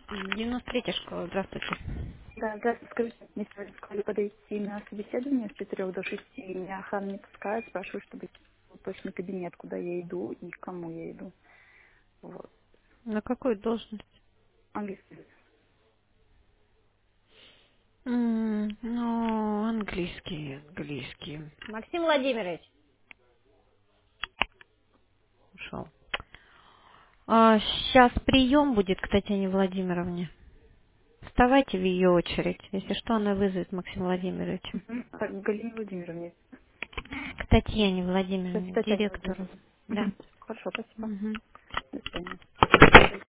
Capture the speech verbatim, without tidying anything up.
девяносто третья школа, здравствуйте. Да, здравствуйте. Скажите, мне сегодня сказали подойти на собеседование с четырех до шести. Меня охрана не пускает, спрашиваю, чтобы точный кабинет, куда я иду и к кому я иду. Вот. На какую должность? Английский. М, Ну, английский, английский. Максим Владимирович ушел. А, сейчас прием будет к Татьяне Владимировне. Вставайте в ее очередь. Если что, она вызовет Максима Владимировича. Мгм. А, Галине Владимировне. К Татьяне Кстати, Владимировне, к Татьяне директору. Владимировне. Да. Мгм. Хорошо, спасибо. Мгм. До свидания.